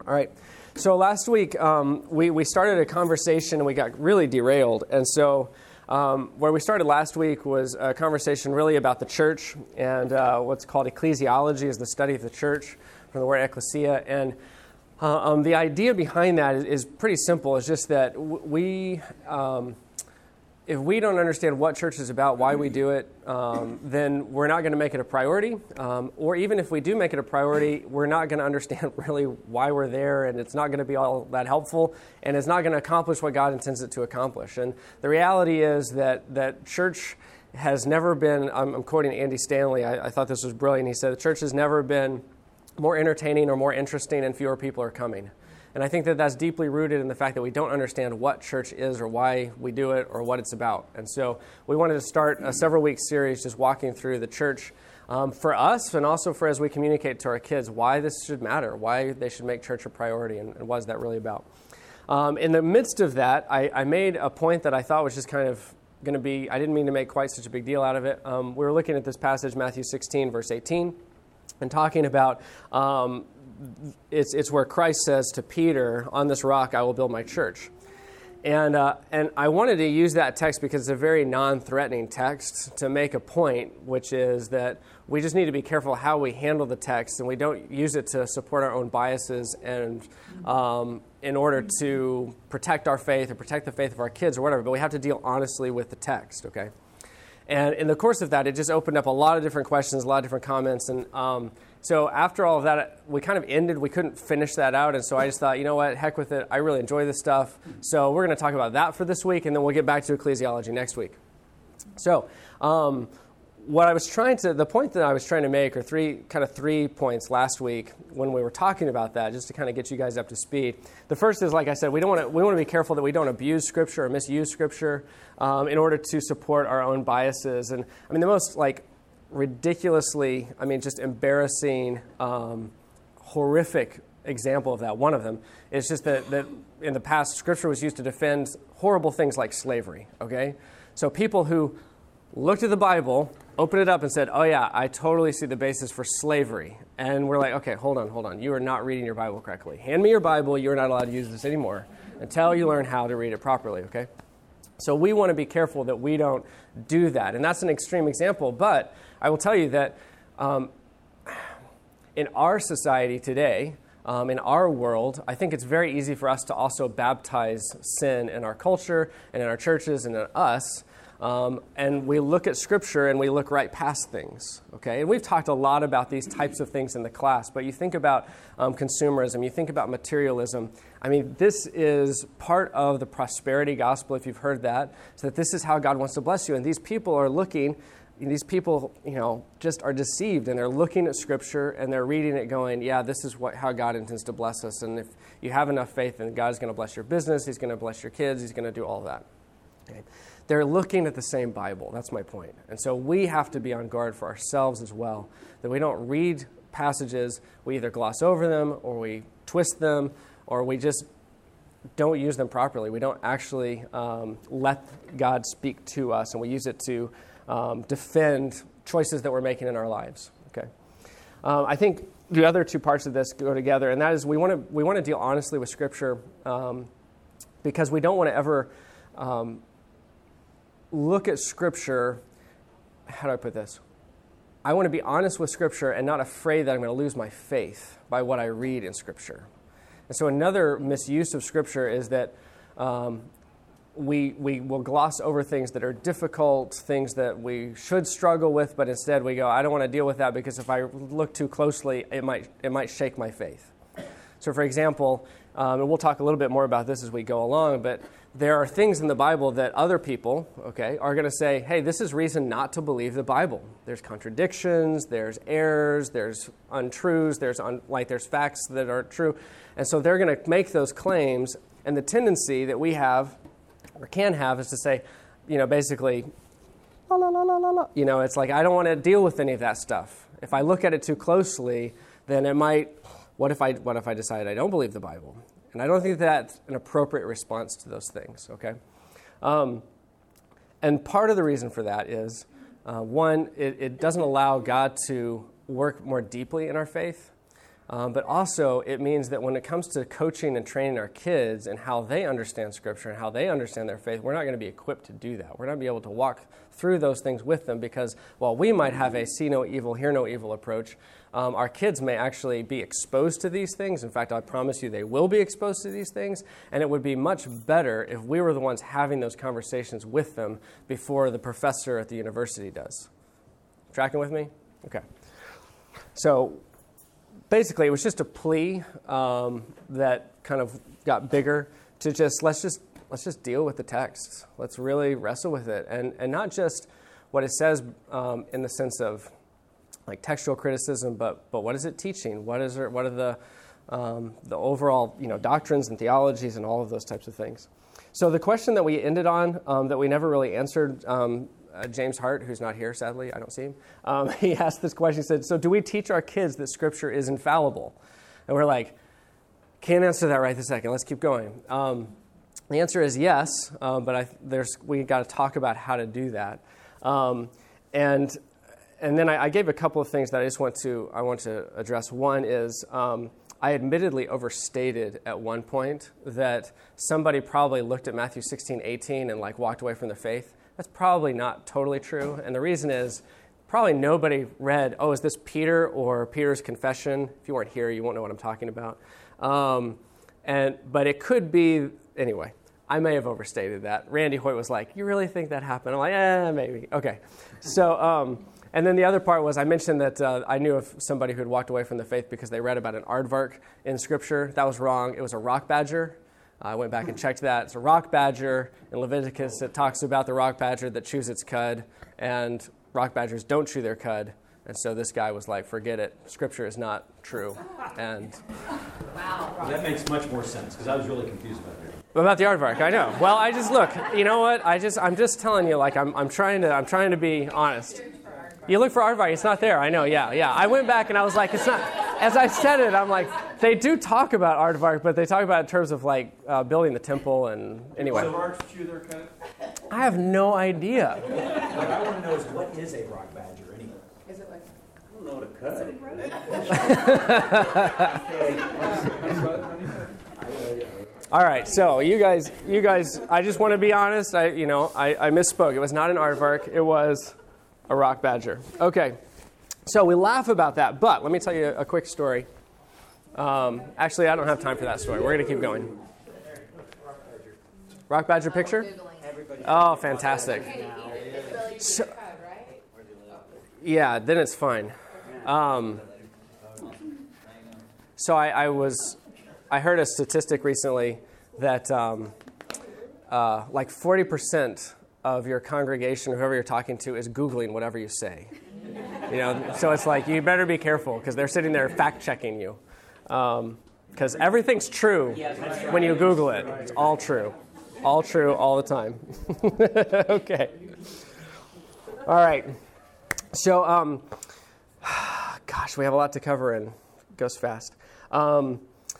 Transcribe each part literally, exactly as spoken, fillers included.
All right. So last week, um, we, we started a conversation and we got really derailed. And so um, where we started last week was a conversation really about the church and uh, what's called ecclesiology is the study of the church from the word ecclesia. And uh, um, the idea behind that is, is pretty simple. It's just that we, um, if we don't understand what church is about, why we do it, um, then we're not going to make it a priority. Um, or even if we do make it a priority, we're not going to understand really why we're there, and it's not going to be all that helpful, and it's not going to accomplish what God intends it to accomplish. And the reality is that that church has never been, I'm, I'm quoting Andy Stanley, I, I thought this was brilliant. He said, the church has never been more entertaining or more interesting and fewer people are coming. And I think that that's deeply rooted in the fact that we don't understand what church is or why we do it or what it's about. And so we wanted to start a several-week series just walking through the church um, for us and also for as we communicate to our kids why this should matter, why they should make church a priority, and, and what is that really about. Um, in the midst of that, I, I made a point that I thought was just kind of going to be, I didn't mean to make quite such a big deal out of it. Um, we were looking at this passage, Matthew sixteen, verse eighteen, and talking about um, It's it's where Christ says to Peter, on this rock I will build my church. And uh, and I wanted to use that text because it's a very non-threatening text to make a point, which is that we just need to be careful how we handle the text, and we don't use it to support our own biases and um, in order to protect our faith or protect the faith of our kids or whatever, but we have to deal honestly with the text, okay? And in the course of that, it just opened up a lot of different questions, a lot of different comments, and um, so after all of that, we kind of ended. We couldn't finish that out, and so I just thought, you know what, heck with it. I really enjoy this stuff. So we're going to talk about that for this week, and then we'll get back to ecclesiology next week. So um, what I was trying to, the point that I was trying to make, are three kind of three points last week when we were talking about that, just to kind of get you guys up to speed. The first is, like I said, we don't want to we want to be careful that we don't abuse Scripture or misuse Scripture um, in order to support our own biases. And I mean, the most like ridiculously, I mean, just embarrassing, um, horrific example of that, one of them, is just that, that in the past, Scripture was used to defend horrible things like slavery, okay? So people who looked at the Bible, opened it up and said, oh yeah, I totally see the basis for slavery. And we're like, okay, hold on, hold on. You are not reading your Bible correctly. Hand me your Bible. You're not allowed to use this anymore until you learn how to read it properly, okay? So we want to be careful that we don't do that. And that's an extreme example, but I will tell you that um, in our society today, um, in our world, I think it's very easy for us to also baptize sin in our culture and in our churches and in us. Um, and we look at Scripture and we look right past things, okay? And we've talked a lot about these types of things in the class, but you think about um, consumerism, you think about materialism. I mean, this is part of the prosperity gospel, if you've heard that, so that this is how God wants to bless you. And these people are looking, these people, you know, just are deceived, and they're looking at Scripture and they're reading it going, yeah, this is what how God intends to bless us. And if you have enough faith, then God's going to bless your business, He's going to bless your kids, He's going to do all of that. Okay. They're looking at the same Bible. That's my point. And so we have to be on guard for ourselves as well, that we don't read passages, we either gloss over them or we twist them or we just don't use them properly. We don't actually um, let God speak to us, and we use it to um, defend choices that we're making in our lives. Okay. Um, I think the other two parts of this go together, and that is we want to we want to deal honestly with Scripture um, because we don't want to ever um, look at Scripture, how do I put this? I want to be honest with Scripture and not afraid that I'm going to lose my faith by what I read in Scripture. And so another misuse of Scripture is that um, we we will gloss over things that are difficult, things that we should struggle with, but instead we go, I don't want to deal with that because if I look too closely, it might it might shake my faith. So for example, um, and we'll talk a little bit more about this as we go along, but there are things in the Bible that other people, okay, are going to say, hey, this is reason not to believe the Bible. There's contradictions, there's errors, there's untruths, there's un- like there's facts that aren't true. And so they're going to make those claims, and the tendency that we have or can have is to say, you know, basically, la, la, la, la, la, la. You know, it's like, I don't want to deal with any of that stuff. If I look at it too closely, then it might, what if I what if I decide I don't believe the Bible? And I don't think that's an appropriate response to those things, okay? Um, and part of the reason for that is, uh, one, it, it doesn't allow God to work more deeply in our faith. Um, but also, it means that when it comes to coaching and training our kids and how they understand Scripture and how they understand their faith, we're not going to be equipped to do that. We're not going to be able to walk through those things with them because while we might have a see no evil, hear no evil approach, um, our kids may actually be exposed to these things. In fact, I promise you they will be exposed to these things, and it would be much better if we were the ones having those conversations with them before the professor at the university does. Tracking with me? Okay. So basically, it was just a plea um, that kind of got bigger to just let's just let's just deal with the text. Let's really wrestle with it, and and not just what it says um, in the sense of like textual criticism, but but what is it teaching? What is it? What are the um, the overall you know doctrines and theologies and all of those types of things? So the question that we ended on um, that we never really answered. Um, Uh, James Hart, who's not here, sadly, I don't see him, um, he asked this question. He said, so do we teach our kids that Scripture is infallible? And we're like, can't answer that right this second. Let's keep going. Um, the answer is yes, uh, but I, there's we got to talk about how to do that. Um, and and then I, I gave a couple of things that I just want to I want to address. One is um, I admittedly overstated at one point that somebody probably looked at Matthew sixteen eighteen and like walked away from their faith. That's probably not totally true. And the reason is probably nobody read, oh, is this Peter or Peter's confession? If you weren't here, you won't know what I'm talking about. Um, and But it could be, anyway, I may have overstated that. Randy Hoyt was like, you really think that happened? I'm like, eh, maybe. Okay. So, um, and then the other part was I mentioned that uh, I knew of somebody who had walked away from the faith because they read about an aardvark in Scripture. That was wrong. It was a rock badger. I went back and checked that. It's a rock badger. In Leviticus, it talks about the rock badger that chews its cud, and rock badgers don't chew their cud. And so this guy was like, forget it. Scripture is not true. And wow. Well, that makes much more sense, because I was really confused about that. About the aardvark, I know. Well, I just, look, you know what? I just, I'm just telling you, like, I'm, I'm trying to, I'm trying to be honest. You look for aardvark, it's not there. I know, yeah, yeah. I went back and I was like, it's not. As I said it, I'm like, they do talk about aardvark, but they talk about it in terms of like uh, building the temple and anyway. So aardvarks chew their cud? I have no idea. What I want to know is what is a rock badger anyway? Is it like? I don't know what a cud is. All right, so you guys, you guys, I just want to be honest. I, you know, I, I misspoke. It was not an aardvark. It was a rock badger. Okay. So we laugh about that, but let me tell you a quick story. Um, actually, I don't have time for that story. We're going to keep going. Rock badger picture? Oh, fantastic. So, yeah, then it's fine. Um, so I, I was, I heard a statistic recently that um, uh, like forty percent of your congregation, whoever you're talking to, is Googling whatever you say. You know, so it's like, you better be careful because they're sitting there fact-checking you. Because um, everything's true when you Google it. It's all true. All true all the time. Okay. All right. So, um, gosh, we have a lot to cover and it goes fast. Um,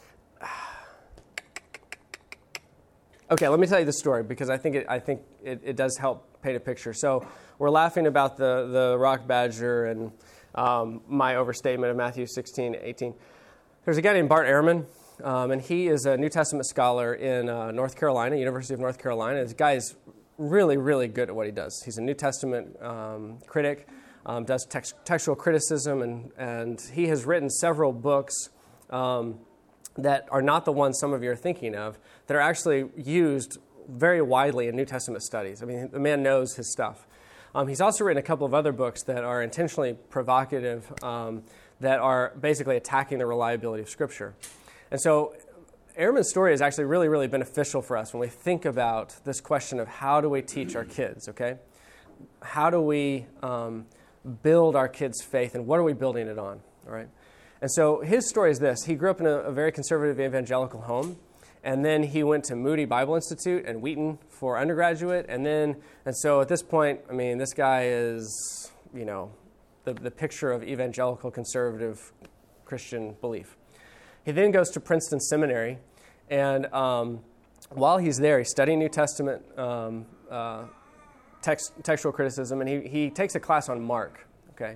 okay, let me tell you the story because I think it, I think it, it does help paint a picture. So we're laughing about the, the rock badger and um, my overstatement of Matthew sixteen eighteen. There's a guy named Bart Ehrman, um, and he is a New Testament scholar in uh, North Carolina, University of North Carolina. This guy is really, really good at what he does. He's a New Testament um, critic, um, does text, textual criticism, and, and he has written several books um, that are not the ones some of you are thinking of, that are actually used very widely in New Testament studies. I mean, the man knows his stuff. Um, he's also written a couple of other books that are intentionally provocative, um, that are basically attacking the reliability of Scripture. And so Ehrman's story is actually really, really beneficial for us when we think about this question of how do we teach our kids, okay? How do we um, build our kids' faith, and what are we building it on, all right? And so his story is this. He grew up in a, a very conservative evangelical home. And then he went to Moody Bible Institute and Wheaton for undergraduate. And then, and so at this point, I mean, this guy is, you know, the, the picture of evangelical conservative Christian belief. He then goes to Princeton Seminary. And um, while he's there, he's studying New Testament um, uh, text, textual criticism. And he, he takes a class on Mark, okay?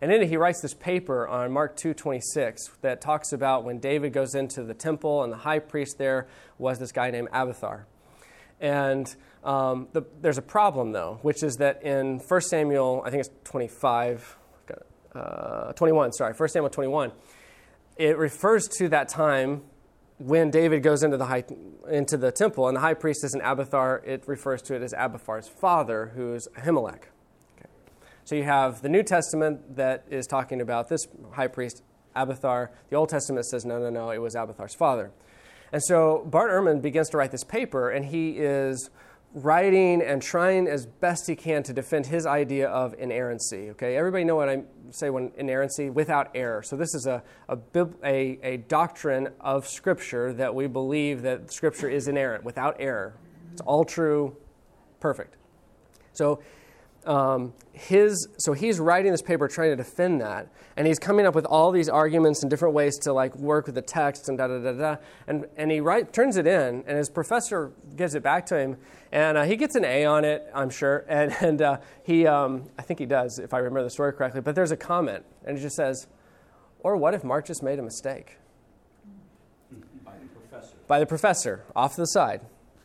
And in it, he writes this paper on Mark two twenty-six that talks about when David goes into the temple and the high priest there was this guy named Abiathar. And um, the, there's a problem, though, which is that in First Samuel, I think it's twenty-five, uh, twenty-one, sorry, First Samuel twenty-one, it refers to that time when David goes into the high, into the temple, and the high priest isn't Abiathar. It refers to it as Abiathar's father, who's Ahimelech. Okay. So you have the New Testament that is talking about this high priest, Abiathar. The Old Testament says, no, no, no, it was Abiathar's father. And so Bart Ehrman begins to write this paper, and he is writing and trying as best he can to defend his idea of inerrancy. Okay, everybody know what I say when inerrancy? Without error. So this is a a, a a doctrine of Scripture that we believe that Scripture is inerrant, without error. It's all true, perfect. So um, his so he's writing this paper trying to defend that, and he's coming up with all these arguments and different ways to like work with the text and da da da da. And and he write, turns it in, and his professor gives it back to him, and uh, he gets an A on it, I'm sure. And and uh, he um, I think he does, if I remember the story correctly. But there's a comment, and it just says, "Or what if Mark just made a mistake?" By the professor. By the professor, off to the side.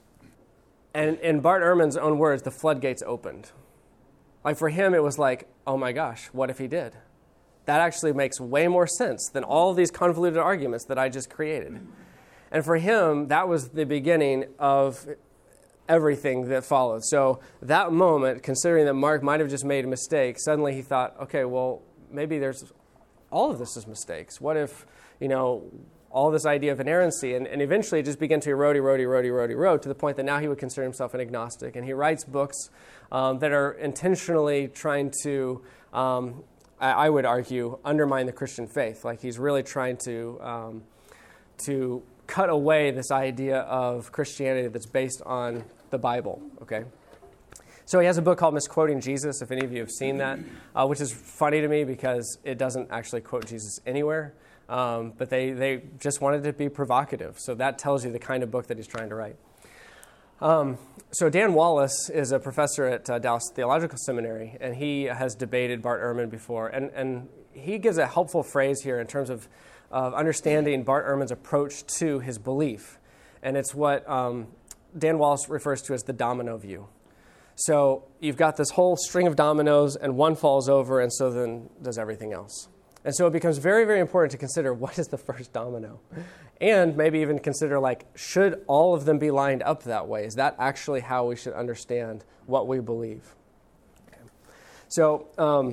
And in Bart Ehrman's own words, the floodgates opened. Like for him, it was like, oh my gosh, what if he did? That actually makes way more sense than all of these convoluted arguments that I just created. And for him, that was the beginning of everything that followed. So that moment, considering that Mark might have just made a mistake, suddenly he thought, okay, well, maybe there's all of this is mistakes. What if, you know, all this idea of inerrancy, and, and eventually it just began to erode, erode, erode, erode, erode, to the point that now he would consider himself an agnostic. And he writes books um, that are intentionally trying to, um, I, I would argue, undermine the Christian faith. Like he's really trying to um, to cut away this idea of Christianity that's based on the Bible, okay? So he has a book called Misquoting Jesus, if any of you have seen that, uh, which is funny to me because it doesn't actually quote Jesus anywhere. Um, but they, they just wanted to be provocative. So that tells you the kind of book that he's trying to write. Um, so Dan Wallace is a professor at uh, Dallas Theological Seminary, and he has debated Bart Ehrman before. And, and he gives a helpful phrase here in terms of, of understanding Bart Ehrman's approach to his belief. And it's what um, Dan Wallace refers to as the domino view. So you've got this whole string of dominoes, and one falls over, and so then does everything else. And so it becomes very, very important to consider what is the first domino. And maybe even consider, like, should all of them be lined up that way? Is that actually how we should understand what we believe? Okay. So um,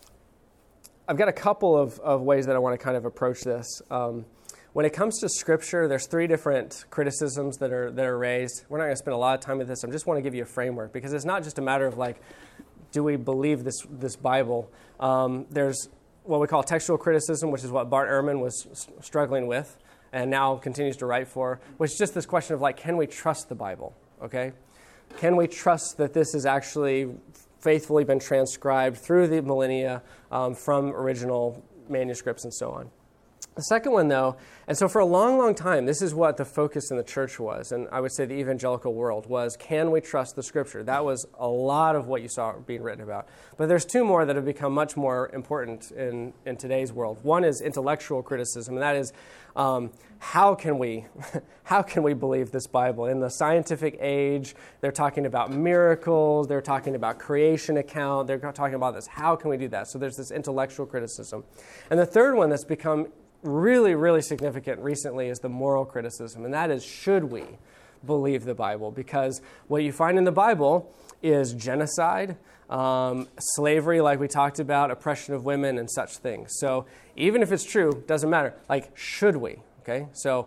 I've got a couple of, of ways that I want to kind of approach this. Um, when it comes to Scripture, there's three different criticisms that are that are raised. We're not going to spend a lot of time with this. I just want to give you a framework, because it's not just a matter of, like, do we believe this, this Bible? Um, there's what we call textual criticism, which is what Bart Ehrman was st- struggling with and now continues to write for, which is just this question of, like, can we trust the Bible, okay? Can we trust that this has actually faithfully been transcribed through the millennia um, from original manuscripts and so on? The second one, though, and so for a long, long time, this is what the focus in the church was, and I would say the evangelical world was, can we trust the Scripture? That was a lot of what you saw being written about. But there's two more that have become much more important in, in today's world. One is intellectual criticism, and that is, um, how can we how can we believe this Bible? In the scientific age, they're talking about miracles, they're talking about creation account, they're talking about this. How can we do that? So there's this intellectual criticism. And the third one that's become really, really significant recently is the moral criticism, and that is, should we believe the Bible? Because what you find in the Bible is genocide, um, slavery, like we talked about, oppression of women, and such things. So even if it's true, doesn't matter. Like, should we? Okay, so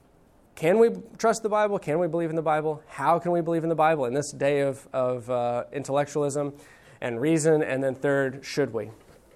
can we trust the Bible? Can we believe in the Bible? How can we believe in the Bible in this day of, of uh, intellectualism and reason? And then third, should we?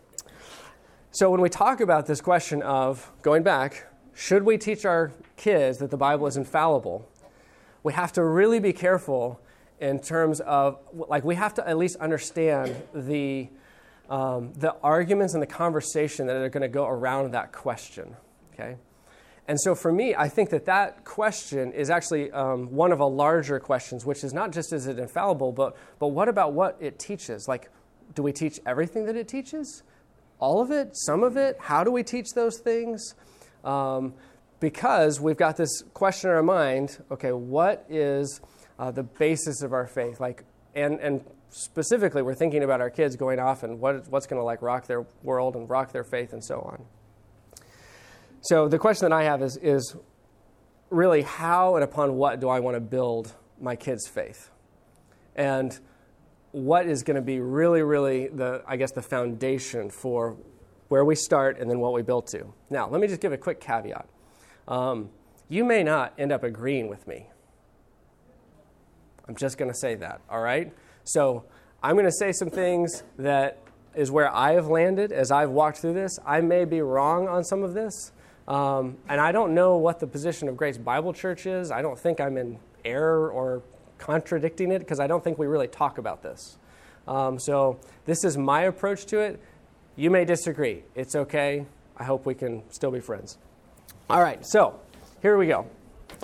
So when we talk about this question of, going back, should we teach our kids that the Bible is infallible, we have to really be careful in terms of, like, we have to at least understand the um, the arguments and the conversation that are going to go around that question, okay? And so for me, I think that that question is actually um, one of a larger questions, which is not just is it infallible, but but what about what it teaches? Like, do we teach everything that it teaches? all of it? Some of it? How do we teach those things? Um, because we've got this question in our mind, okay, what is uh, the basis of our faith? Like, and, and specifically, we're thinking about our kids going off and what, what's going to like rock their world and rock their faith and so on. So the question that I have is, is really how and upon what do I want to build my kids' faith? And what is going to be really, really, the I guess, the foundation for where we start and then what we build to. Now, let me just give a quick caveat. Um, you may not end up agreeing with me. I'm just going to say that, all right? So I'm going to say some things that is where I have landed as I've walked through this. I may be wrong on some of this. Um, and I don't know what the position of Grace Bible Church is. I don't think I'm in error or contradicting it because I don't think we really talk about this. Um, so this is my approach to it. You may disagree. It's okay. I hope we can still be friends. All right, so here we go.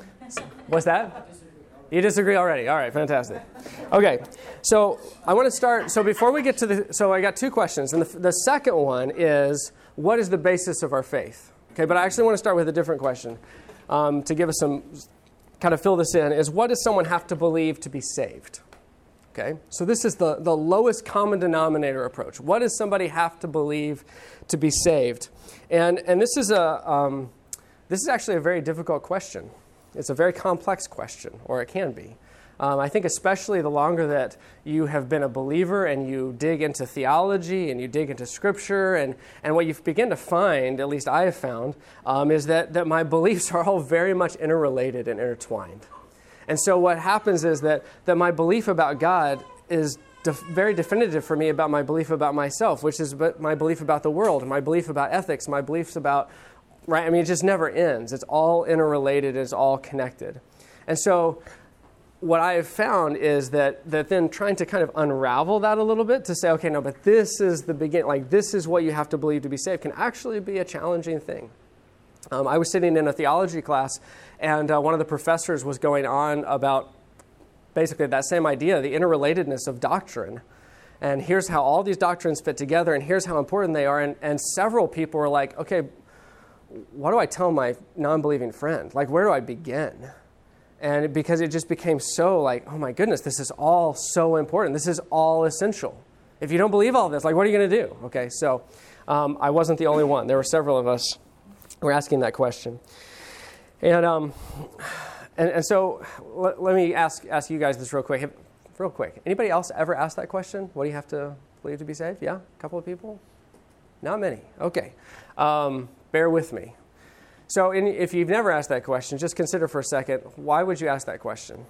What's that? You disagree already. All right, fantastic. Okay, so I want to start. So before we get to the, so I got two questions. And the, the second one is, what is the basis of our faith? Okay, but I actually want to start with a different question um, to give us some, kind of fill this in, is what does someone have to believe to be saved? Okay, so this is the, the lowest common denominator approach. What does somebody have to believe to be saved? And and this is a um, this is actually a very difficult question. It's a very complex question, or it can be. Um, I think especially the longer that you have been a believer and you dig into theology and you dig into Scripture, and, and what you begin to find, at least I have found, um, is that, that my beliefs are all very much interrelated and intertwined. And so what happens is that, that my belief about God is def- very definitive for me about my belief about myself, which is my belief about the world, my belief about ethics, my beliefs about, right? I mean, it just never ends. It's all interrelated. It's all connected. And so what I have found is that, that then trying to kind of unravel that a little bit to say, okay, no, but this is the beginning, like this is what you have to believe to be saved, can actually be a challenging thing. Um, I was sitting in a theology class, and uh, one of the professors was going on about basically that same idea, the interrelatedness of doctrine. And here's how all these doctrines fit together, and here's how important they are. And, and several people were like, okay, what do I tell my non-believing friend? Like, where do I begin? And because it just became so like, oh my goodness, this is all so important. This is all essential. If you don't believe all this, like, what are you going to do? Okay, so um, I wasn't the only one. There were several of us who were asking that question. And um, and, and so let, let me ask ask you guys this real quick. Real quick. Anybody else ever asked that question? What do you have to believe to be saved? Yeah? A couple of people? Not many. Okay. Um, bear with me. So in, if you've never asked that question, just consider for a second, why would you ask that question?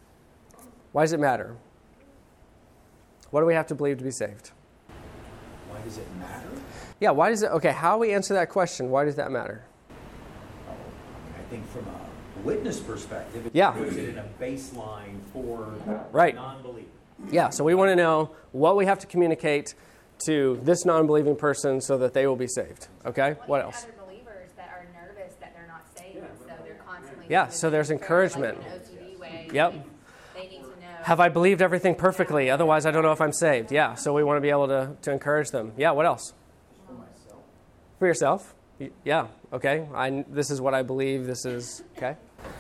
Why does it matter? What do we have to believe to be saved? Why does it matter? Yeah, why does it, okay, how we answer that question, why does that matter? I think from a witness perspective, it Yeah. puts it in a baseline for Right. non-belief. Yeah, so we want to know what we have to communicate to this non-believing person so that they will be saved. Okay, Well, what even else? Other believers that are nervous that they're not saved, and so they're constantly. Yeah, doing so there's this encouragement. Like an O C D way. Yep. They need to know. Have I believed everything perfectly? Otherwise, I don't know if I'm saved. Yeah, so we want to be able to, to encourage them. Yeah, what else? For myself. For yourself? Y- Yeah, okay. I, this is what I believe. This is, okay.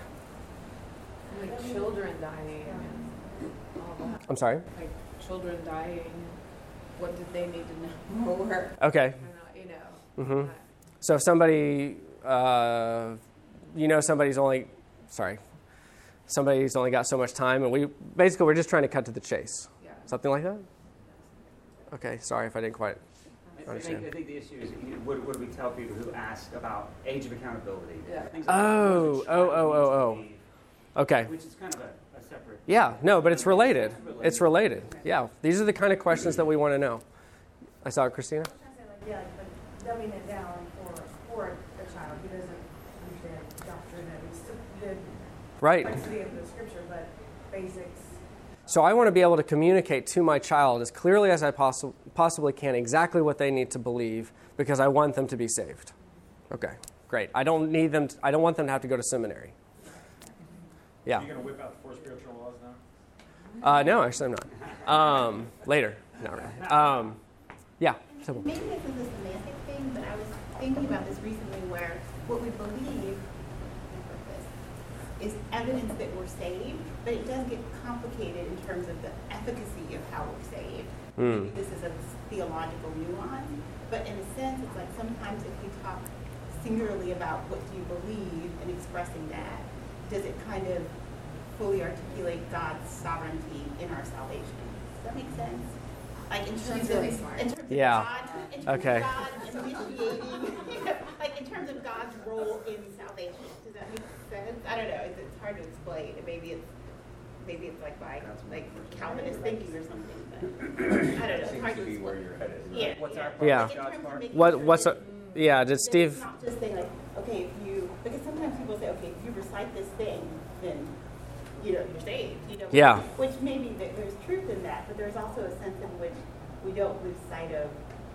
Like children dying and all that. I'm sorry? Like children dying, what did they need to know more? Okay. You know. Mm-hmm. So if somebody, uh, you know somebody's only, sorry, somebody's only got so much time, and we, basically we're just trying to cut to the chase. Yeah. Something like that? Okay, sorry if I didn't quite I think, I think the issue is, what, what do we tell people who ask about age of accountability? Yeah. Things like Oh, what does a oh, child oh, need to oh, oh. believe, Okay. Which is kind of a, a separate... Yeah, no, but it's related. It's related. Yeah, these are the kind of questions that we want to know. I saw it, Christina? Yeah, but dumbing it down for, for a child who doesn't understand doctrine and the Right. complexity of the scripture, but basics. So I want to be able to communicate to my child as clearly as I possi- possibly can exactly what they need to believe because I want them to be saved. Okay, great. I don't need them. To, I don't want them to have to go to seminary. Yeah. Are you going to whip out the four spiritual laws now? Uh, no, actually I'm not. Um, later. Not really. Um, yeah. Simple. Maybe this is a semantic thing, but I was thinking about this recently where what we believe is evidence that we're saved, but it does get complicated in terms of the efficacy of how we're saved. Mm. Maybe this is a theological nuance, but in a sense, it's like sometimes if we talk singularly about what do you believe and expressing that, does it kind of fully articulate God's sovereignty in our salvation? Does that make sense? Like in terms of, really smart. in terms of Yeah. God, in terms Okay. of God initiating, like in terms of God's role in salvation. Does that make sense? I don't know. It's, it's hard to explain. Maybe it's maybe it's like by like Calvinist thinking or something. But I don't know. It's hard to explain. Where your head is. Yeah. What's yeah. our part? Yeah. Like, in terms of making What sure what's that- a, yeah? Did that Steve? It's not just saying like, okay, if you, because sometimes people say, okay, if you recite this thing, then you know you're saved. You know. Yeah. Which maybe that there's truth in that, but there's also a sense in which we don't lose sight of.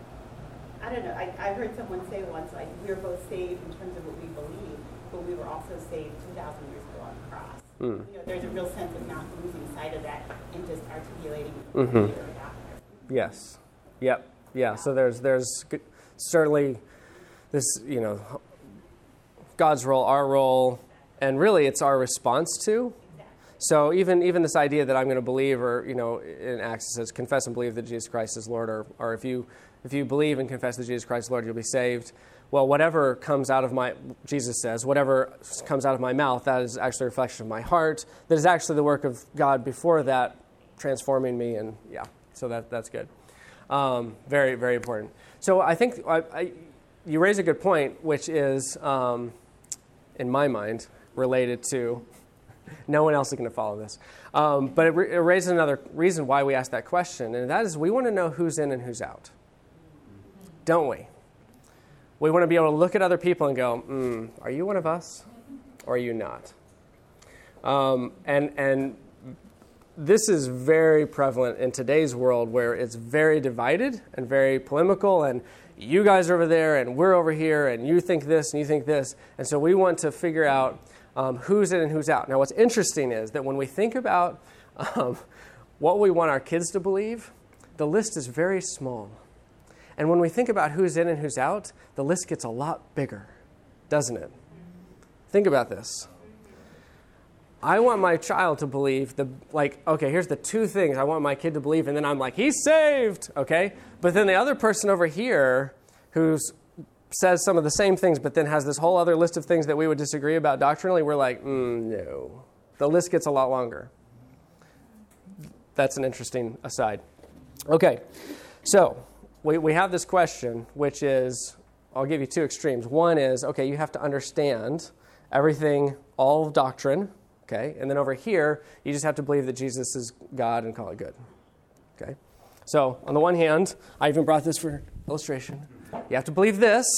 I don't know. I, I heard someone say once, like, we're both saved in terms of what we believe, but we were also saved two thousand years ago on the cross. Mm. You know, there's a real sense of not losing sight of that and just articulating Mhm. your doctrine. Yes. Yep. Yeah. So there's there's g- certainly this, you know, God's role, our role, and really it's our response to. So even even this idea that I'm going to believe, or you know, in Acts it says, confess and believe that Jesus Christ is Lord, or or if you if you believe and confess that Jesus Christ is Lord, you'll be saved. Well, whatever comes out of my, Jesus says, whatever comes out of my mouth, that is actually a reflection of my heart. That is actually the work of God before that, transforming me, and yeah, so that that's good. Um, very very important. So I think I, I, you raise a good point, which is, um, in my mind, related to. No one else is going to follow this. Um, but it, re- it raises another reason why we ask that question, and that is we want to know who's in and who's out. Don't we? We want to be able to look at other people and go, mm, are you one of us or are you not? Um, and and this is very prevalent in today's world where it's very divided and very polemical, and you guys are over there and we're over here and you think this and you think this. And so we want to figure out Um, who's in and who's out. Now, what's interesting is that when we think about um, what we want our kids to believe, the list is very small. And when we think about who's in and who's out, the list gets a lot bigger, doesn't it? Think about this. I want my child to believe, the like, okay, here's the two things I want my kid to believe, and then I'm like, he's saved, okay? But then the other person over here who's says some of the same things, but then has this whole other list of things that we would disagree about doctrinally, we're like, mm, no. The list gets a lot longer. That's an interesting aside. Okay, so we, we have this question, which is, I'll give you two extremes. One is, okay, you have to understand everything, all of doctrine, okay? And then over here, you just have to believe that Jesus is God and call it good, okay? So on the one hand, I even brought this for illustration. You have to believe this,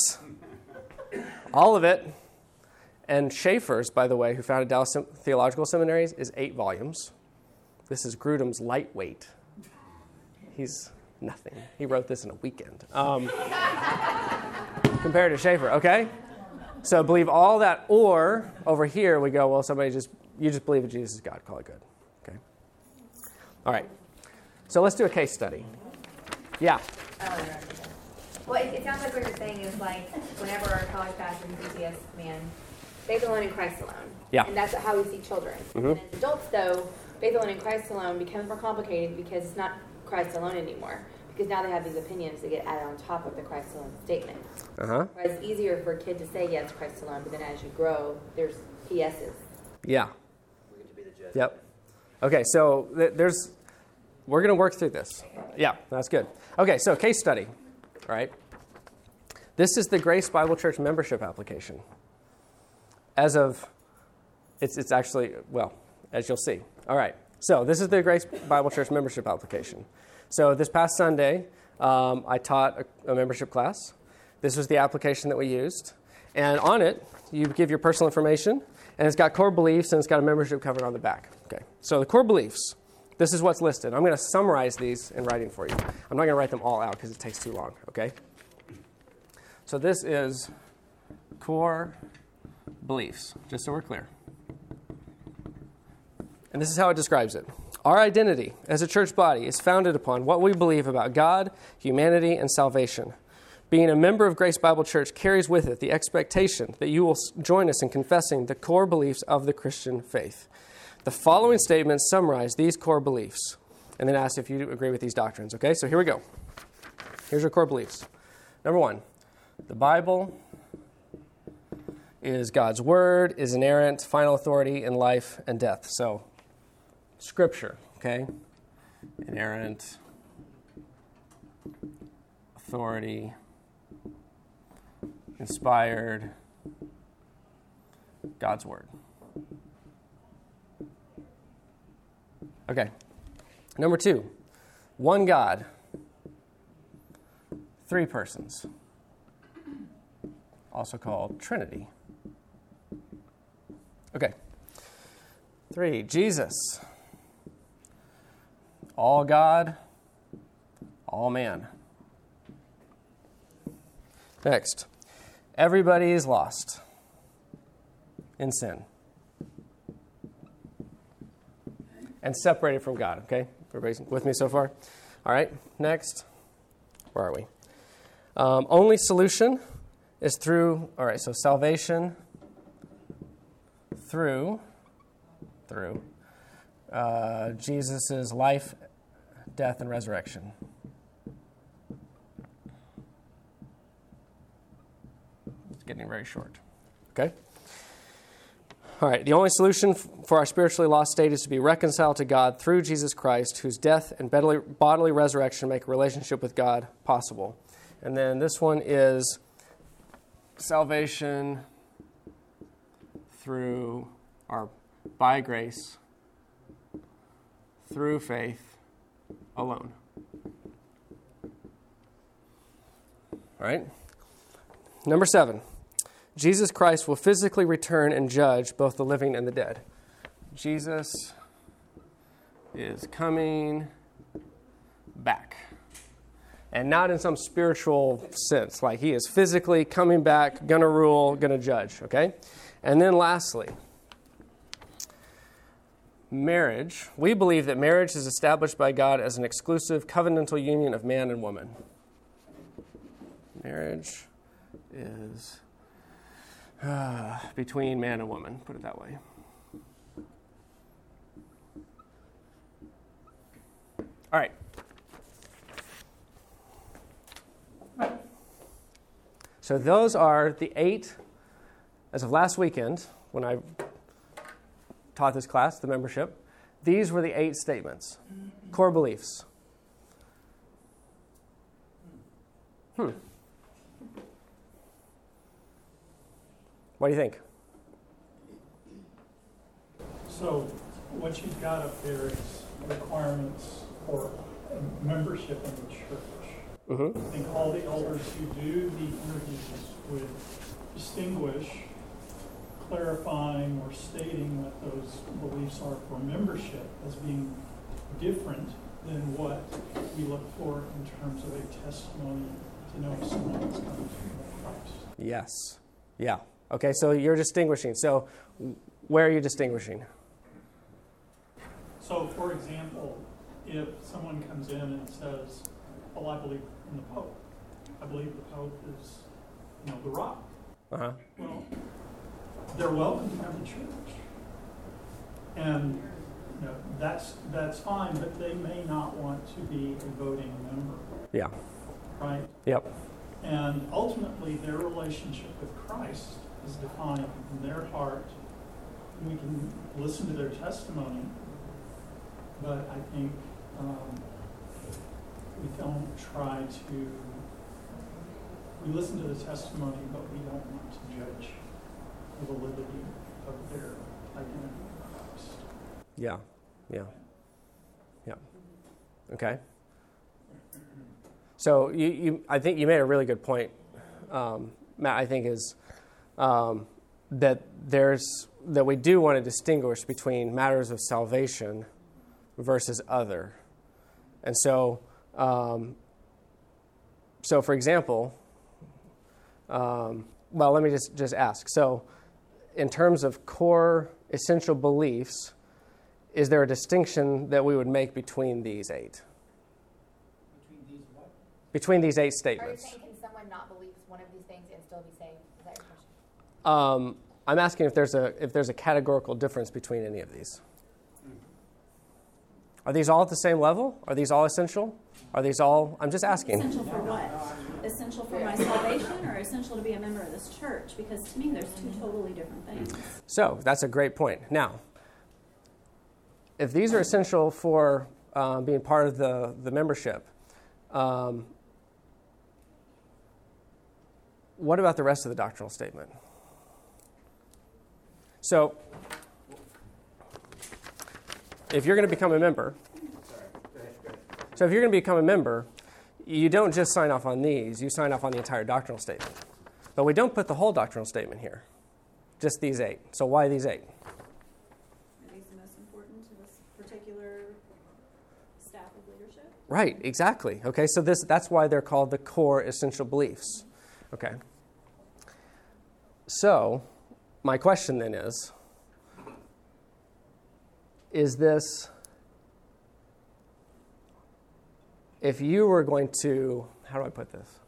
all of it. And Schaeffer's, by the way, who founded Dallas Theological Seminaries, is eight volumes. This is Grudem's lightweight. He's nothing. He wrote this in a weekend. Um, compared to Schaeffer, okay? So believe all that, or over here we go, well, somebody just, you just believe that Jesus is God, call it good, okay? All right. So let's do a case study. Yeah. Oh, well, it, it sounds like what you're saying is like whenever our college pastor and enthusiast man, faith alone in Christ alone. Yeah. And that's how we see children. Mm-hmm. And as adults, though, faith alone in Christ alone becomes more complicated because it's not Christ alone anymore. Because now they have these opinions that get added on top of the Christ alone statement. Uh-huh. Whereas it's easier for a kid to say, yes, Christ alone, but then as you grow, there's P S's. Yeah. Yep. Okay, so th- there's, we're going to work through this. Yeah, that's good. Okay, so case study. All right. This is the Grace Bible Church membership application. As of, it's it's actually, well, as you'll see. All right. So this is the Grace Bible Church membership application. So this past Sunday, um, I taught a, a membership class. This was the application that we used. And on it, you give your personal information, and it's got core beliefs, and it's got a membership covered on the back. Okay. So the core beliefs, this is what's listed. I'm going to summarize these in writing for you. I'm not going to write them all out because it takes too long, okay? So this is core beliefs, just so we're clear. And this is how it describes it. Our identity as a church body is founded upon what we believe about God, humanity, and salvation. Being a member of Grace Bible Church carries with it the expectation that you will join us in confessing the core beliefs of the Christian faith. The following statements summarize these core beliefs and then ask if you agree with these doctrines. Okay, so here we go. Here's your core beliefs. Number one, the Bible is God's Word, is inerrant, final authority in life and death. So, Scripture, okay? Inerrant, authority, inspired, God's Word. Okay. Number two, one God, three persons, also called Trinity. Okay. Three, Jesus, all God, all man. Next, everybody is lost in sin and separated from God, okay? Everybody's with me so far? All right, next. Where are we? Um, only solution is through, all right, so salvation through, through uh, Jesus' life, death, and resurrection. It's getting very short, okay? All right, the only solution for our spiritually lost state is to be reconciled to God through Jesus Christ, whose death and bodily, bodily resurrection make a relationship with God possible. And then this one is salvation through, or by grace, through faith alone. All right? Number seven. Jesus Christ will physically return and judge both the living and the dead. Jesus is coming back. And not in some spiritual sense, like he is physically coming back, going to rule, going to judge, okay? And then lastly, marriage. We believe that marriage is established by God as an exclusive covenantal union of man and woman. Marriage is Uh, between man and woman, put it that way. All right. So those are the eight, as of last weekend, when I taught this class, the membership, these were the eight statements, core beliefs. Hmm. What do you think? So what you've got up there is requirements for membership in the church. Mm-hmm. I think all the elders who do the interviews would distinguish, clarifying or stating what those beliefs are for membership as being different than what we look for in terms of a testimony to know if someone is coming to Christ. Yes. Yeah. Okay, so you're distinguishing. So where are you distinguishing? So, for example, if someone comes in and says, well, I believe in the Pope. I believe the Pope is, you know, the rock. Uh-huh. Well, they're welcome to come to church. And, you know, that's, that's fine, but they may not want to be a voting member. Yeah. Right? Yep. And ultimately, their relationship with Christ is defined in their heart. We can listen to their testimony, but I think um, we don't try to, we listen to the testimony, but we don't want to judge the validity of their identity in Christ. Yeah. Yeah. Yeah. Okay. So you, you, I think you made a really good point, um, Matt. I think is um, that there's that we do want to distinguish between matters of salvation versus other, and so um, so for example, um, well, let me just just ask. So, in terms of core essential beliefs, is there a distinction that we would make between these eight? Between these what? Between these eight Are you statements. saying, can someone not believe one of these things and still be saved? Is that your question? Um, I'm asking if there's a if there's a categorical difference between any of these. Are these all at the same level? Are these all essential? Are these all? I'm just asking. Essential for what? Essential for my salvation or essential to be a member of this church? Because to me, there's two totally different things. So that's a great point. Now, if these are essential for uh, being part of the, the membership, um, what about the rest of the doctrinal statement? So, if you're going to become a member, so if you're going to become a member, you don't just sign off on these, you sign off on the entire doctrinal statement. But we don't put the whole doctrinal statement here, just these eight. So why these eight? Are these the most important to this particular staff of leadership? Right, exactly. Okay, so this that's why they're called the core essential beliefs. Okay. So, my question then is, is this, if you were going to, how do I put this?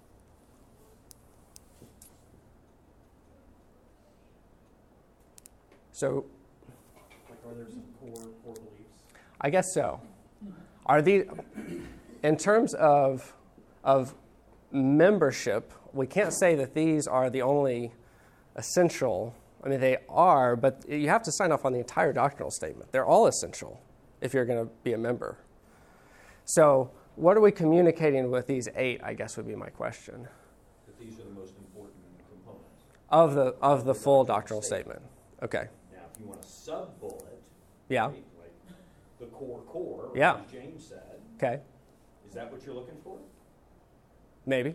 So, Like, are there some core, core beliefs? I guess so. Are these, in terms of of membership, we can't say that these are the only essential. I mean, they are, but you have to sign off on the entire doctrinal statement. They're all essential if you're going to be a member. So, what are we communicating with these eight, I guess would be my question. That these are the most important components. Of the of the full doctrinal statement. Okay. Now, if you want a sub-bullet, Yeah. right, like the core core, Yeah. as James said, Okay. is that what you're looking for? Maybe.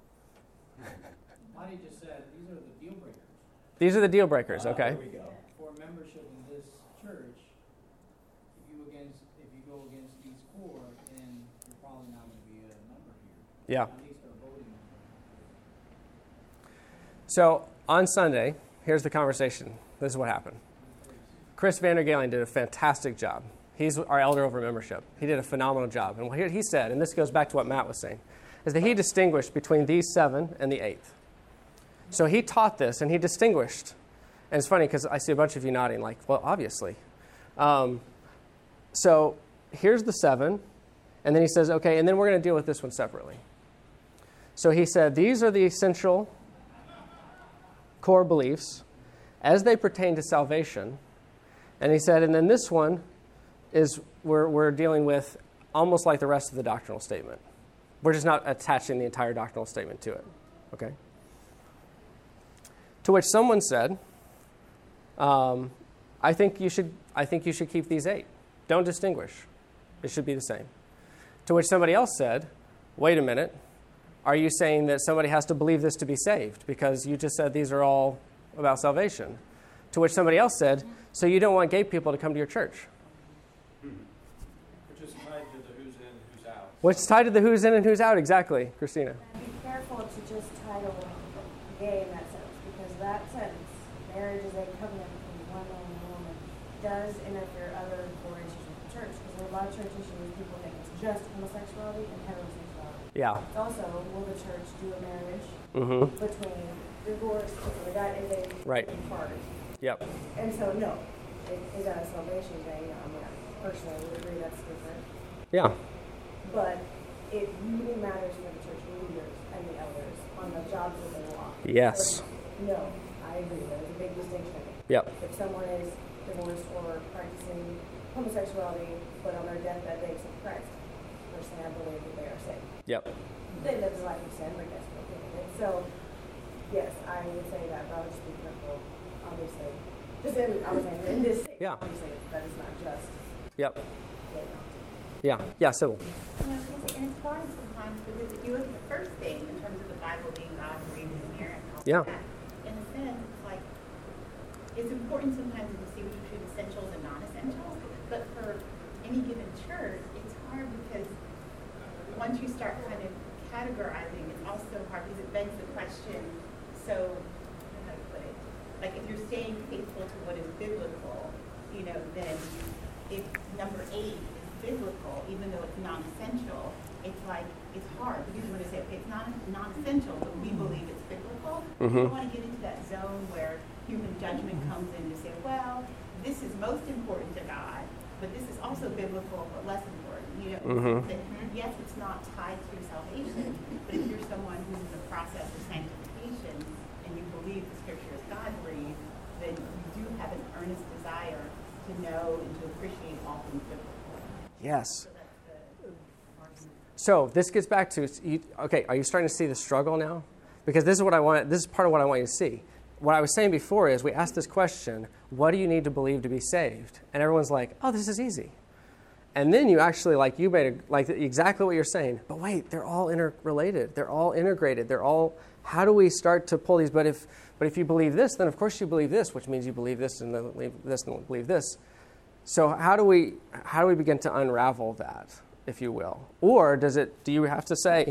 Monty just said these are the deal breakers. These are the deal breakers, Ah, okay. There we go. For membership in this church, if you against if you go against these core, then you're probably not going to be a member here. Yeah. At least a voting member. So on Sunday, here's the conversation. This is what happened. Chris Vandergalen did a fantastic job. He's our elder over membership. He did a phenomenal job. And what he said, and this goes back to what Matt was saying, is that he distinguished between these seven and the eighth. So he taught this, and he distinguished. And it's funny because I see a bunch of you nodding like, well, obviously. Um, so here's the seven, and then he says, okay, and then we're going to deal with this one separately. So he said, these are the essential core beliefs as they pertain to salvation. And he said, and then this one is we're, we're dealing with almost like the rest of the doctrinal statement. We're just not attaching the entire doctrinal statement to it. Okay? To which someone said, um, I think you should I think you should keep these eight. Don't distinguish. It should be the same. To which somebody else said, wait a minute. Are you saying that somebody has to believe this to be saved? Because you just said these are all about salvation. To which somebody else said, so you don't want gay people to come to your church. Which is tied to the who's in, who's out. Which is tied to the who's in and who's out, exactly, Christina. And be careful to just title gay in that sense, because that sentence, marriage is a covenant between one man and a woman, does interfere other correlations with the church. Because there are a lot of church issues, people think it's just homosexuality and heterosexuality. Yeah. It's also, will the church do a marriage Mm-hmm. between divorce, between that is a Right. party. Yep. And so, no, it, is that a salvation thing? I mean, I personally would agree that's different. Yeah. But it really matters for the church leaders and the elders on the jobs that they walk. Yes. No, I agree. There's a big distinction. Yep. If someone is divorced or practicing homosexuality, but on their deathbed they accept Christ, personally I believe that they are saved. Yep. They live the life of sin, but guess what? So, yes, I would say that, but I would just be careful, obviously. Just in, I was saying, in this state, Yeah. obviously, that is not just. Yep. gay. Yeah. Yeah, so. And it's hard sometimes because if you look at the first thing in terms of the Bible being God breathed in here and all Yeah. that, in a sense, it's like it's important sometimes to distinguish between essentials and non-essentials. But for any given church, it's hard because once you start kind of categorizing, it's also hard because it begs the question. So, how do I put it? Like if you're staying faithful to what is biblical, you know, then if number eight is biblical, even though it's non-essential, it's like, it's hard, because you want to say, okay, it's not non-essential, but we believe it's biblical. Mm-hmm. You don't want to get into that zone where human judgment comes in to say, well, this is most important to God, but this is also biblical, but less important. You know, Mm-hmm. that, yes, it's not tied to salvation, but if you're someone who's in the process of sanctification and you believe the scripture is God-breathed, then you do have an earnest desire to know and to appreciate all things biblical. Yes. So that's the argument. So this gets back to, you, okay, are you starting to see the struggle now? Because this is what I want, this is part of what I want you to see. What I was saying before is we asked this question, what do you need to believe to be saved? And everyone's like, oh, this is easy. And then you actually, like you made, a, like exactly what you're saying. But wait, they're all interrelated. They're all integrated. They're all, how do we start to pull these? But if, but if you believe this, then of course you believe this, which means you believe this and then believe this and believe this. So how do we, how do we begin to unravel that, if you will? Or does it, do you have to say,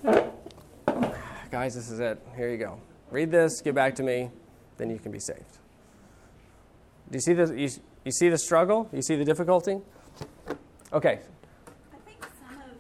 guys, this is it. Here you go. Read this, get back to me, then you can be saved. Do you see the, you, you see the struggle? You see the difficulty? Okay. I think some of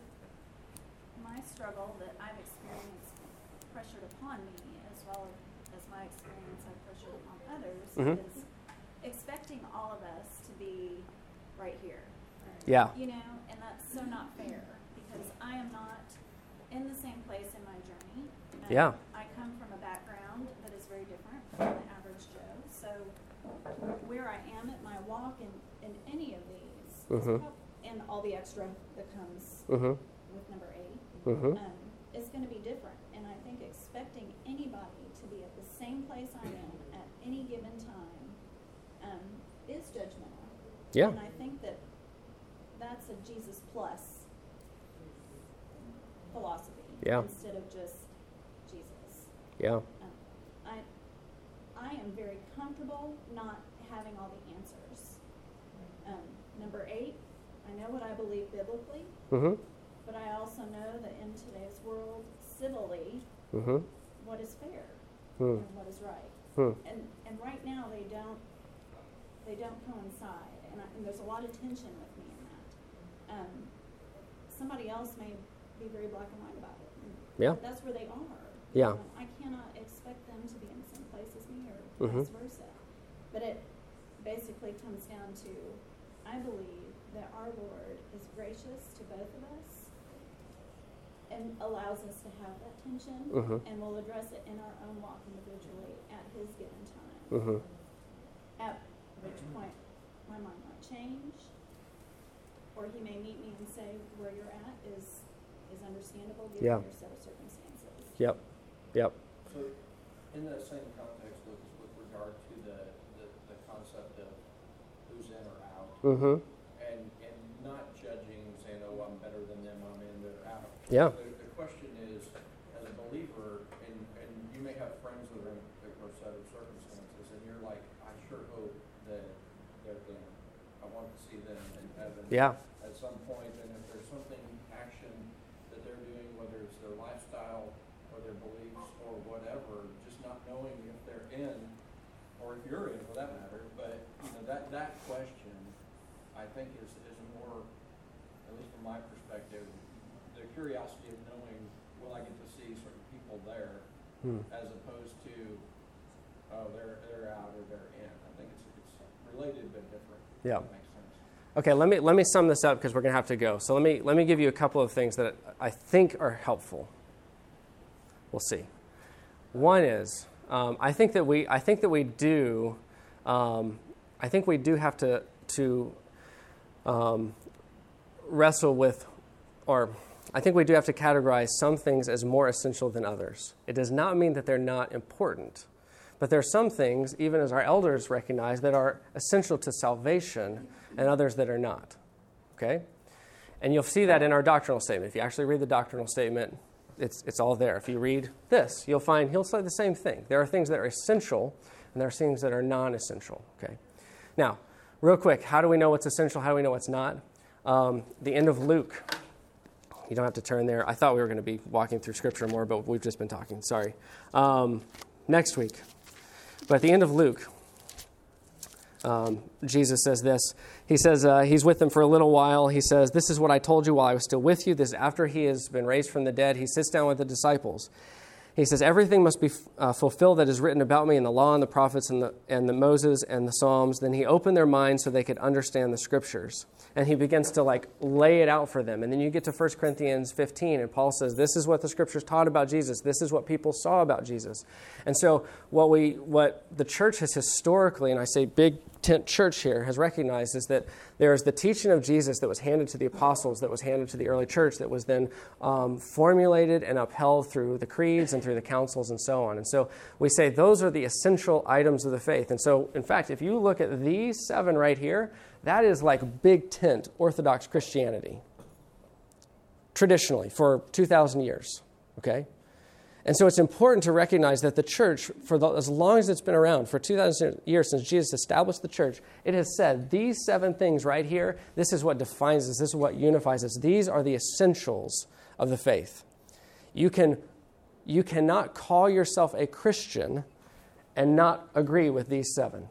my struggle that I've experienced pressured upon me, as well as my experience I've pressured upon others, Mm-hmm. is expecting all of us to be right here. Yeah. You know, and that's so not fair, because I am not in the same place in my journey. Um, Yeah. I come from a background that is very different from the average Joe. So where I am at my walk in, in any of these, Mm-hmm. is prob- and all the extra that comes Mm-hmm. with number eight, Mm-hmm. um, is going to be different. And I think expecting anybody to be at the same place I am at any given time um, is judgmental. Yeah. And I think that that's a Jesus plus philosophy Yeah. instead of just Jesus. Yeah. Um, I, I am very comfortable not having all the answers. Um, number eight, I know what I believe biblically, Mm-hmm. but I also know that in today's world, civilly, Mm-hmm. what is fair Hmm. and what is right. Hmm. And and right now they don't they don't coincide, and, I, and there's a lot of tension with me in that. Um, somebody else may be very black and white about it. And Yeah. that's where they are. Yeah. Um, I cannot expect them to be in the same place as me, or Mhm. vice versa. But it basically comes down to, I believe that our Lord is gracious to both of us and allows us to have that tension, Mhm. and will address it in our own walk individually at His given time. Mm-hmm. At which point my mind might change, or He may meet me and say, where you're at is is understandable given Yeah. your set of circumstances. Yep. Yep. So, in that same context with, with regard to the, the, the concept of who's in or out, Mm-hmm. and, and not judging, saying, oh, I'm better than them, I'm in, they're out. Yeah. The, the question is, as a believer, and, and you may have friends that are in a particular set of circumstances, and you're like, I sure hope that they're in. I want to see them in heaven Yeah. at some point, and if there's something, action that they're doing, whether it's their lifestyle or their beliefs or whatever, just not knowing if they're in, or if you're in for that matter, but, you know, that, that question, I think is, is more, at least from my perspective, the curiosity of knowing, will I get to see certain people there, Hmm. as opposed to, oh, they're, they're out or they're in. I think it's, it's related but different. if Yeah. that makes sense. Okay, let me let me sum this up because we're going to have to go. So let me let me give you a couple of things that I think are helpful. We'll see. One is um, I think that we I think that we do um, I think we do have to to um, wrestle with, or I think we do have to categorize some things as more essential than others. It does not mean that they're not important. But there are some things, even as our elders recognize, that are essential to salvation and others that are not. Okay? And you'll see that in our doctrinal statement. If you actually read the doctrinal statement, it's it's all there. If you read this, you'll find he'll say the same thing. There are things that are essential, and there are things that are non-essential. Okay? Now, real quick, how do we know what's essential? How do we know what's not? Um, the end of Luke. You don't have to turn there. I thought we were going to be walking through Scripture more, but we've just been talking. Sorry. Um, next week. But at the end of Luke, Um, Jesus says this. He says uh, he's with them for a little while. He says, this is what I told you while I was still with you. This is after he has been raised from the dead. He sits down with the disciples. He says, everything must be uh, fulfilled that is written about me in the law and the prophets and the, and the Moses and the Psalms. Then he opened their minds so they could understand the scriptures. And he begins to like lay it out for them. And then you get to First Corinthians fifteen, and Paul says, this is what the scriptures taught about Jesus. This is what people saw about Jesus. And so what we, what the church has historically, and I say big tent church here, has recognized is that there is the teaching of Jesus that was handed to the apostles, that was handed to the early church, that was then um, formulated and upheld through the creeds and through the councils and so on. And so we say those are the essential items of the faith. And so, in fact, if you look at these seven right here, that is like big tent Orthodox Christianity, traditionally, for two thousand years, okay? And so it's important to recognize that the church, for the, as long as it's been around, for two thousand years since Jesus established the church, it has said these seven things right here, this is what defines us, this is what unifies us. These are the essentials of the faith. You can, you cannot call yourself a Christian and not agree with these seven.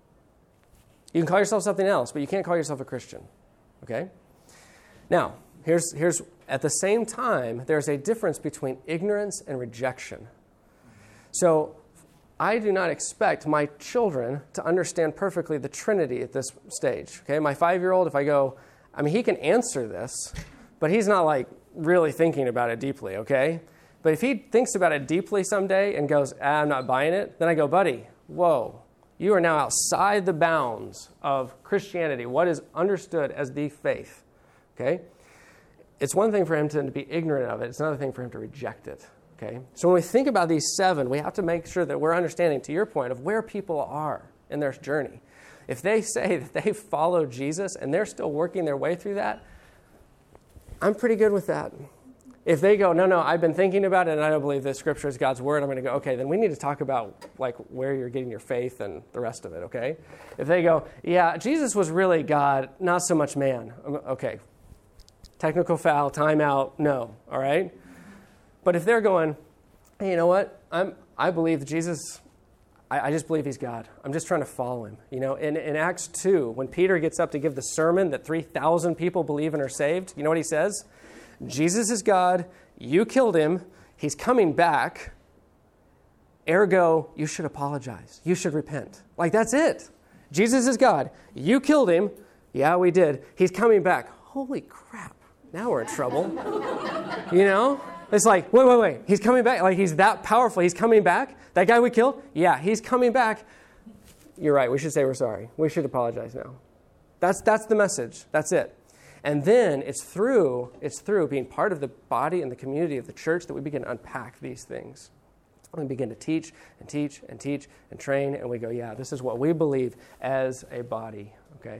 You can call yourself something else, but you can't call yourself a Christian, okay? Now, here's here's at the same time, there's a difference between ignorance and rejection. So I do not expect my children to understand perfectly the Trinity at this stage, okay? My five-year-old, if I go, I mean, he can answer this, but he's not like really thinking about it deeply, okay? But if he thinks about it deeply someday and goes, ah, I'm not buying it, then I go, buddy, whoa. You are now outside the bounds of Christianity, what is understood as the faith, okay? It's one thing for him to be ignorant of it. It's another thing for him to reject it, okay? So when we think about these seven, we have to make sure that we're understanding, to your point, of where people are in their journey. If they say that they follow Jesus and they're still working their way through that, I'm pretty good with that. If they go, no, no, I've been thinking about it and I don't believe that Scripture is God's Word, I'm going to go, okay, then we need to talk about like where you're getting your faith and the rest of it, okay? If they go, yeah, Jesus was really God, not so much man, okay. Technical foul, timeout, no, all right? But if they're going, hey, you know what, I'm, I believe that Jesus, I, I just believe he's God. I'm just trying to follow him. You know, in, in Acts two, when Peter gets up to give the sermon that three thousand people believe and are saved, you know what he says? Jesus is God, you killed him, he's coming back, ergo, you should apologize. You should repent. Like, that's it. Jesus is God. You killed him. Yeah, we did. He's coming back. Holy crap. Now we're in trouble. You know? It's like, wait, wait, wait. He's coming back. Like, he's that powerful. He's coming back. That guy we killed? Yeah, he's coming back. You're right. We should say we're sorry. We should apologize now. That's that's the message. That's it. And then it's through it's through being part of the body and the community of the church that we begin to unpack these things. We begin to teach and teach and teach and train, and we go, yeah, this is what we believe as a body, okay?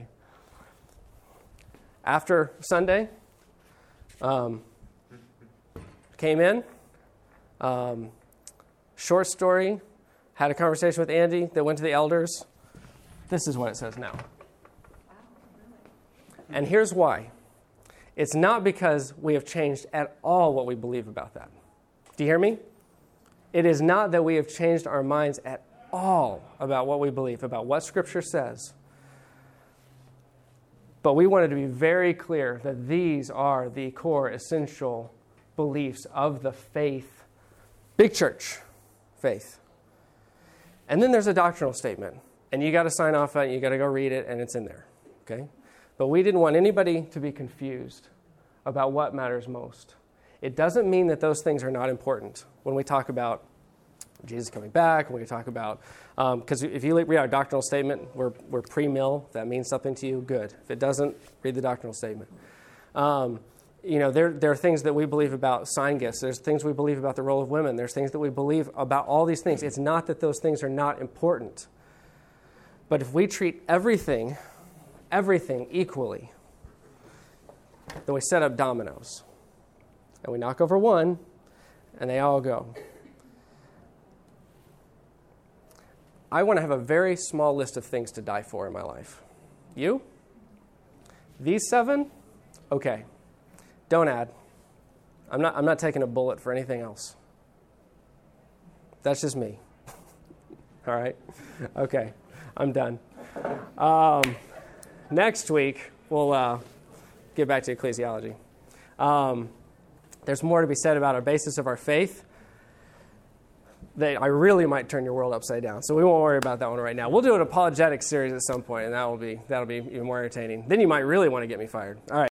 After Sunday, um, came in, um, short story, had a conversation with Andy that went to the elders. This is what it says now. And here's why. It's not because we have changed at all what we believe about that. Do you hear me? It is not that we have changed our minds at all about what we believe, about what Scripture says. But we wanted to be very clear that these are the core, essential beliefs of the faith, big church faith. And then there's a doctrinal statement. And you got to sign off on it, you got to go read it, and it's in there. Okay? But we didn't want anybody to be confused about what matters most. It doesn't mean that those things are not important when we talk about Jesus coming back, when we talk about, because um, if you read our doctrinal statement, we're, we're pre-mill, if that means something to you, good. If it doesn't, read the doctrinal statement. Um, you know, there, there are things that we believe about sign gifts. There's things we believe about the role of women. There's things that we believe about all these things. It's not that those things are not important. But if we treat everything, everything equally, then we set up dominoes. And we knock over one, and they all go. I want to have a very small list of things to die for in my life. You? These seven? Okay. Don't add. I'm not, I'm not taking a bullet for anything else. That's just me. All right? Okay. I'm done. Um, next week, we'll uh, get back to ecclesiology. Um, there's more to be said about our basis of our faith. That I really might turn your world upside down. So we won't worry about that one right now. We'll do an apologetics series at some point, and that will be that'll be even more entertaining. Then you might really want to get me fired. All right.